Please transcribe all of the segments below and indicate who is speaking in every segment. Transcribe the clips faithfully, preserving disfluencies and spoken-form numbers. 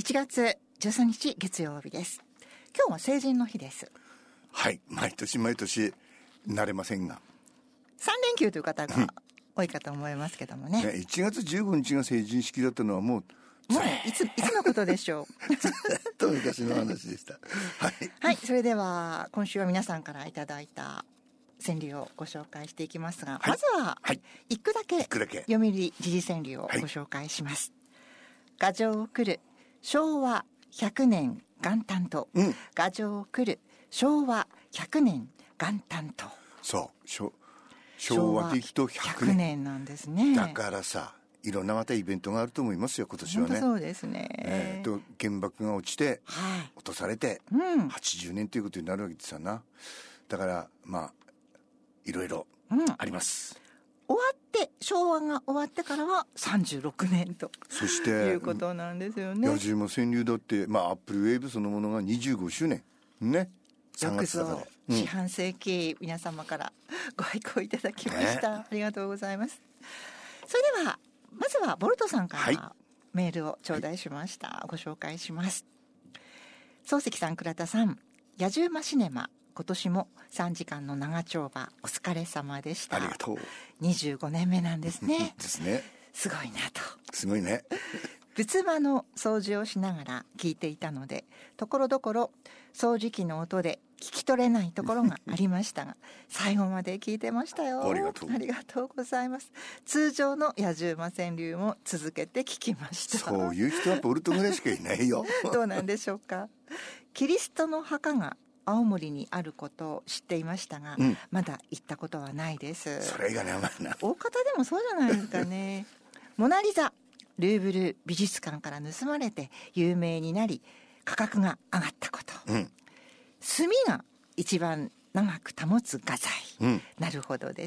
Speaker 1: いちがつじゅうさんにち月曜日です。今日は成人の日です。
Speaker 2: はい、毎年毎年慣れませんが
Speaker 1: さんれんきゅうという方が多いかと思いますけどもね。
Speaker 2: ね、いちがつじゅうごにちが成人式だったのはもう
Speaker 1: もういついつのことでしょう。
Speaker 2: ずっと昔の話でした。はい、
Speaker 1: はい、それでは今週は皆さんからいただいた川柳をご紹介していきますが、はい、まずは一句だけ読売時事川柳をご紹介します。はい、牙城を来る昭和ひゃくねん元旦と、うん、牙城を来る昭和ひゃくねん元旦と。
Speaker 2: そう昭昭和的とひゃくねん、
Speaker 1: ひゃくねんなんですね。
Speaker 2: だからさ、いろんなまたイベントがあると思いますよ今年はね。
Speaker 1: 本当そうですね。
Speaker 2: えー、と原爆が落ちて、はい、落とされて、うん、はちじゅうねんということになるわけですよな。だからまあいろいろあります、
Speaker 1: うん、終わって昭和が終わってからはさんじゅうろくねんと
Speaker 2: そして
Speaker 1: いうことなんですよね。
Speaker 2: 野じ馬川柳だってまあアップルウェーブそのものがにじゅうごしゅうねんね。
Speaker 1: よくぞ四半世紀皆様からご愛顧いただきました、ね、ありがとうございます。それではまずはボルトさんからメールを頂戴しました、はい、ご紹介します。漱石さん、倉田さん、野じ馬シネマ今年もさんじかんの長丁場お疲れ様でした。
Speaker 2: ありがとう。
Speaker 1: にじゅうごねんめなんですね。
Speaker 2: ですね。
Speaker 1: すごいなと。
Speaker 2: すごいね。
Speaker 1: 仏間の掃除をしながら聞いていたので、ところどころ掃除機の音で聞き取れないところがありましたが最後まで聞いてましたよ。
Speaker 2: ありがとう。
Speaker 1: ありがとうございます。通常の野じ馬川柳も続けて聞きました。
Speaker 2: そういう人はボルトぐらいしかいないよ。
Speaker 1: どうなんでしょうか。キリストの墓が青森にあることを知っていましたが、うん、まだ行ったことはないです。
Speaker 2: それがね、お前な。
Speaker 1: 大方でもそうじゃないですかね。モナリザルーブル美術館から盗まれて有名になり価格が上がったこと、うん、炭が一番長く保つ画材、うん、なるほどです。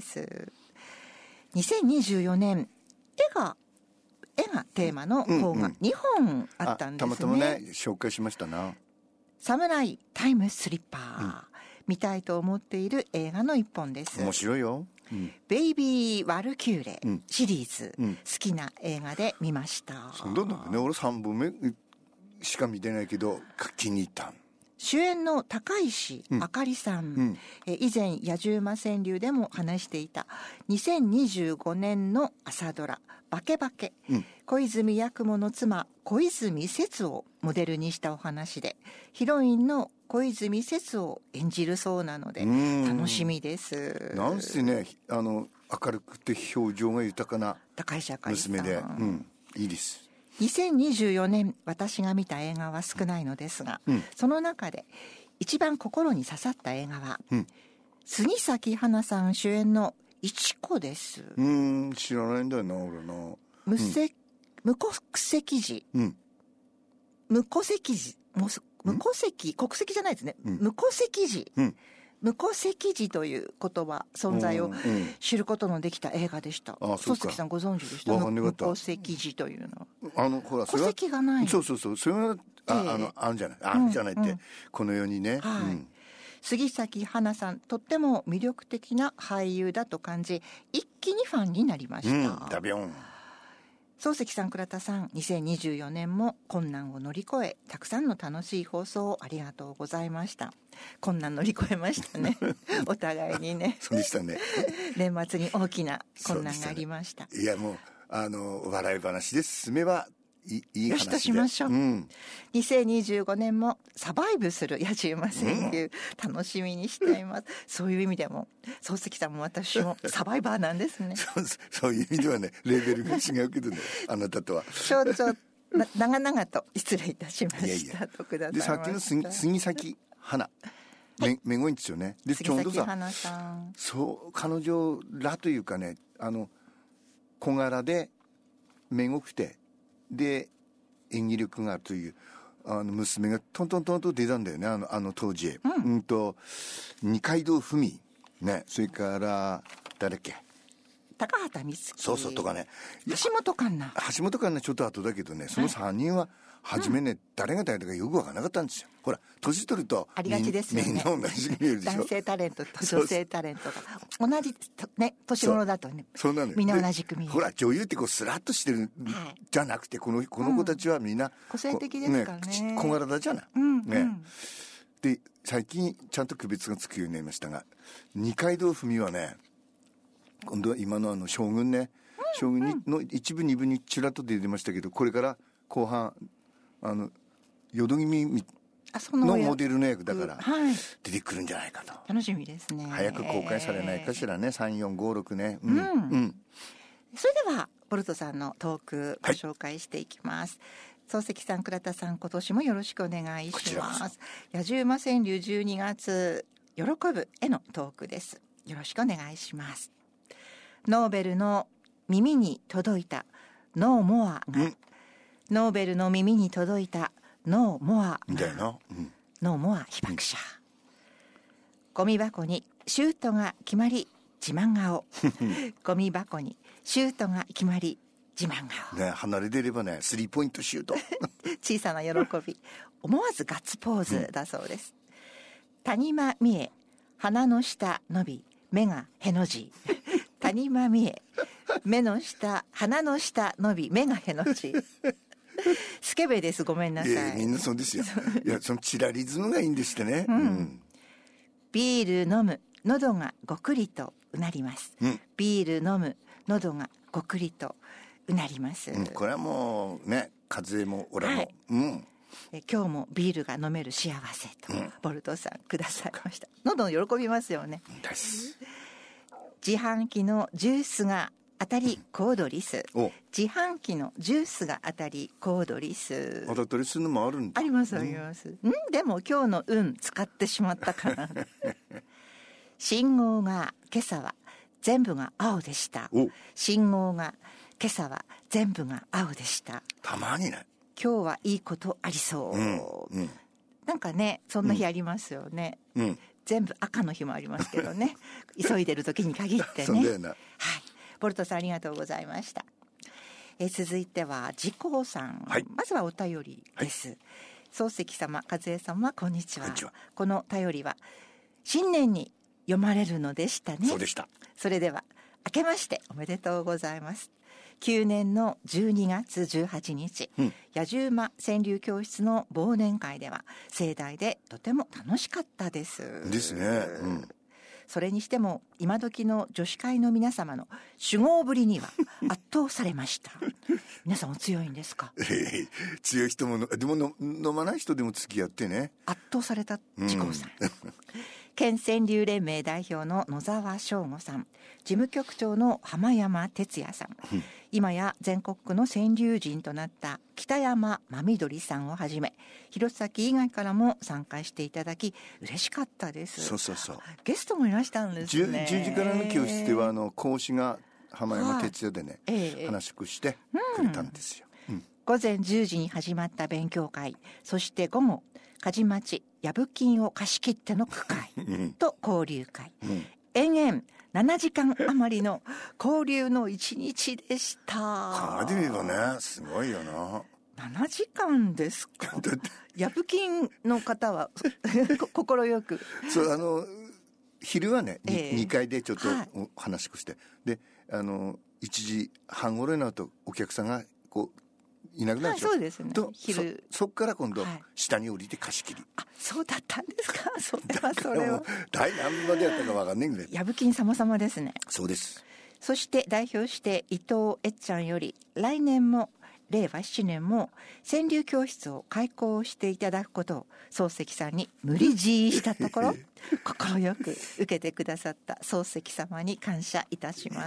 Speaker 1: にせんにじゅうよねん絵が絵がテーマの本がにほんあったんですね、うんうん、
Speaker 2: たまたまね紹介しましたな。
Speaker 1: サムライタイムスリッパー、うん、見たいと思っている映画の一本です。
Speaker 2: 面白いよ、うん、
Speaker 1: ベイビー・ワルキューレシリーズ、うん、好きな映画で見ました。
Speaker 2: そうだね、俺さんぼんめしか見てないけど気に入った。
Speaker 1: 主演の高石あかりさん、うん、え以前野じ馬川柳でも話していたにせんにじゅうごねんの朝ドラバケバケ、うん、小泉八雲の妻小泉節をモデルにしたお話でヒロインの小泉節を演じるそうなので楽しみです。
Speaker 2: なんせね、あの明るくて表情が豊かな
Speaker 1: 高石あかりさん、
Speaker 2: 娘で、うん、いいです。
Speaker 1: にせんにじゅうよねん私が見た映画は少ないのですが、うん、その中で一番心に刺さった映画は、うん、杉咲花さん主演のいちこです。
Speaker 2: うーん、知らないんだよな俺な。
Speaker 1: 無せ、うん、無国籍児、うん、無戸籍児無戸籍国籍じゃないですね、うん、無戸籍児、うん無戸籍児という言葉存在を知ることのできた映画でした。漱石さんご存知でした？無戸籍児というの。
Speaker 2: あのほら
Speaker 1: 戸籍がない。
Speaker 2: そうそうそう。それはあ、えー、あのあるんじゃないあるんじゃないって、うんうん、この世にね。
Speaker 1: はい。
Speaker 2: うん、
Speaker 1: 杉咲花さんとっても魅力的な俳優だと感じ一気にファンになりました。
Speaker 2: うん、ダビョン。
Speaker 1: 漱石さん倉田さんにせんにじゅうよねんも困難を乗り越えたくさんの楽しい放送をありがとうございました。困難乗り越えましたねお互いにね。
Speaker 2: そうでしたね
Speaker 1: 年末に大きな困難がありました、
Speaker 2: ね、いやもうあの笑い話で進めばい い, いい話で
Speaker 1: よしとしましょう、うん、にせんにじゅうごねんもサバイブする野じ馬川柳、うん、楽しみにしています。そういう意味でも漱石さんも私もサバイバーなんですね
Speaker 2: そう、そういう意味ではねレベルが違うけどねあなたとは
Speaker 1: ちょうど長々と失礼いたしました。いやいや
Speaker 2: 徳田さんでさっきの杉杉咲花めめごいんですよね。でちょうどさそう彼女らというかねあの小柄でめごくてで演技力があるというあの娘がトントントンと出たんだよねあのあの当時、うん、うんと二階堂ふみねそれから誰っけ
Speaker 1: 高畑充希
Speaker 2: そうそうとかね
Speaker 1: 橋本環奈
Speaker 2: 橋本環奈ちょっと後だけどねそのさんにんは初めね、うん、誰が誰だかよく分からなかったんですよ。ほら年取ると
Speaker 1: ありがちですよね。
Speaker 2: みんな同じに見えるでしょ。
Speaker 1: 男性タレントと女性タレントが同じね年頃だとね、
Speaker 2: そうなのよ。
Speaker 1: みんな同じく見える。
Speaker 2: ほら女優ってこうスラッとしてる、はい、じゃなくてこのこの子たちはみんな、うん、
Speaker 1: 個性的ですからね。
Speaker 2: ね、小柄じゃない、
Speaker 1: うん
Speaker 2: ね、
Speaker 1: うん、
Speaker 2: で最近ちゃんと区別がつくようになりましたが、二階堂ふみはね、今度は今のあの将軍ね、将軍の一部二部にちらっと出てましたけど、これから後半あの淀君のモデルの役だから出てくるんじゃないかと、はい、
Speaker 1: 楽しみですね。
Speaker 2: 早く公開されないかしらね。さんよんごろくね、うん、うんうん、
Speaker 1: それではボルトさんのトークご紹介していきます、はい、漱石さん、倉田さん、今年もよろしくお願いします。野獣馬川柳じゅうにがつ喜ぶへのトークです。よろしくお願いします。ノーベルの耳に届いたノーモアが、うん、ノーベルの耳に届いたノーモア
Speaker 2: みたいな、うん、
Speaker 1: ノーモア被爆者、うん、ゴミ箱にシュートが決まり自慢顔ゴミ箱にシュートが決まり自慢顔、
Speaker 2: ね、離れてればねスリーポイントシュート
Speaker 1: 小さな喜び思わずガッツポーズだそうです、うん、谷間美恵鼻の下伸び目がへの字谷間美恵目の下鼻の下伸び目がへの字スケベです、ごめんなさい。いや
Speaker 2: みんなそうですよ。いやそのチラリズムがいいんでしてね、
Speaker 1: うんうん、ビール飲む喉がごくりとうなります、うん、ビール飲む喉がごくりとうなります、うん、
Speaker 2: これはもうね風邪もオラも、はい、うん、
Speaker 1: え今日もビールが飲める幸せと、うん、ボルトさんくださいました。喉喜びますよね。自販機のジュースが当たりコードリス、自販機のジュースが当たりコードリス、
Speaker 2: 当たったりするのもあるんだ。
Speaker 1: ありますあります、うん、んでも今日の運使ってしまったかな信号が今朝は全部が青でした。信号が今朝は全部が青でした。
Speaker 2: たまにね
Speaker 1: 今日はいいことありそう、うんうん、なんかねそんな日ありますよね、うん、全部赤の日もありますけどね急いでる時に限ってね。
Speaker 2: そうだよな、
Speaker 1: はい、ボルトさんありがとうございました。え続いては自公さん、はい、まずはお便りです、はい、漱石様、和江様、こんにちは。この便りは新年に読まれるのでしたね。
Speaker 2: そうでした。
Speaker 1: それでは明けましておめでとうございます。きゅうねんのじゅうにがつじゅうはちにち、うん、野獣馬川柳教室の忘年会では盛大でとても楽しかったです
Speaker 2: ですね、うん、
Speaker 1: それにしても今時の女子会の皆様の酒豪ぶりには圧倒されました皆さんお強いんですか？
Speaker 2: 強い人もでもの飲まない人でも付き合ってね、
Speaker 1: 圧倒された自公さん、うん県川柳連盟代表の野沢翔吾さん、事務局長の浜山哲也さん、うん、今や全国区の川柳人となった北山真緑さんをはじめ弘前以外からも参加していただき嬉しかったです。
Speaker 2: そうそうそう、
Speaker 1: ゲストもいらしたんですね。
Speaker 2: 10, 10時からの教室ではあの講師が浜山哲也でね、はいえー、話しくしてくれたんですよ、うんうん、
Speaker 1: 午前じゅうじに始まった勉強会、そして午後梶町やぶ金を貸し切っての句会と交流会、うん、延々ななじかん余りの交流の一日でした。
Speaker 2: 考えてみればねすごいよな。
Speaker 1: ななじかんですか。やぶ金の方は心よく
Speaker 2: そうあの昼はね、えー、にかいでちょっとお話しくして、はい、であのいちじはん頃になるとお客さんがこういなくなるでしょ、
Speaker 1: はい、そうですね。
Speaker 2: と昼 そ, そっから今度下に降りて貸し切り、
Speaker 1: はい、あそうだったんですか。それはそれは
Speaker 2: 大何分までやったか分かんないんで
Speaker 1: やぶ金様々ですね。
Speaker 2: そうです。
Speaker 1: そして代表して伊藤えっちゃんより来年もれいわしちねんも川柳教室を開講していただくことを漱石さんに無理強いしたところ心よく受けてくださった漱石様に感謝いたします。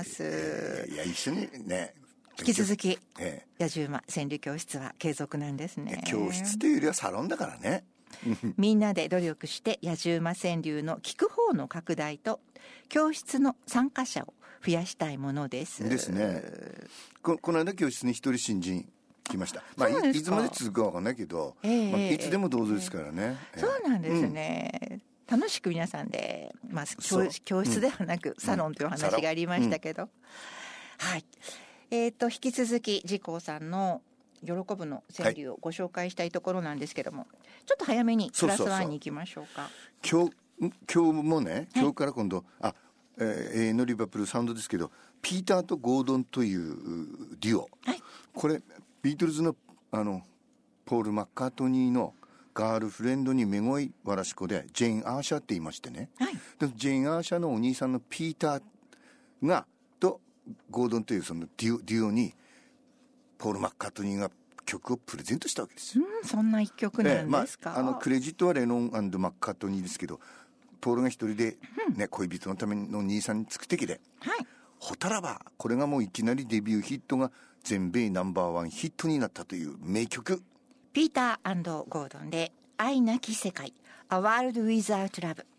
Speaker 2: いや一緒にね
Speaker 1: 引き続き、ええ、野獣馬川柳教室は継続なんですね。
Speaker 2: 教室というよりはサロンだからね
Speaker 1: みんなで努力して野獣馬川柳の聞く方の拡大と教室の参加者を増やしたいものです
Speaker 2: ですね。 こ, この間教室に一人新人来ました。まあ、い, いつまで続くか分かんないけど、えーまあ、いつでもどうぞですからね、
Speaker 1: えー、そうなんですね、うん、楽しく皆さんで、まあ、教, 教室ではなく、うん、サロンという話がありましたけど、うん、はいえー、と引き続き自公さんの喜ぶの川柳をご紹介したいところなんですけども、はい、ちょっと早めにプラスワンに行きましょうか。
Speaker 2: そうそうそう、今日今日もね、今日から今度、はい、あ、えー、のリバプールサウンドですけど、ピーターとゴードンというデュオ、はい、これビートルズのあのポール・マッカートニーのガールフレンドにめごいわらし子でジェーン・アーシャーって言いましてね、はい、でジェーン・アーシャーのお兄さんのピーターがとゴードンというそのデュオ、デュオにポール・マッカートニーが曲をプレゼントしたわけですよ。
Speaker 1: うん、そんな一曲なんですか。
Speaker 2: ええ、まあ、あのクレジットはレノン&マッカートニーですけど、ポールが一人で、ね、うん、恋人のための兄さんにつく敵で、はい、ほたらばこれがもういきなりデビューヒットが全米ナンバーワンヒットになったという名曲。
Speaker 1: ピーター&ゴードンで愛なき世界 A World Without Love。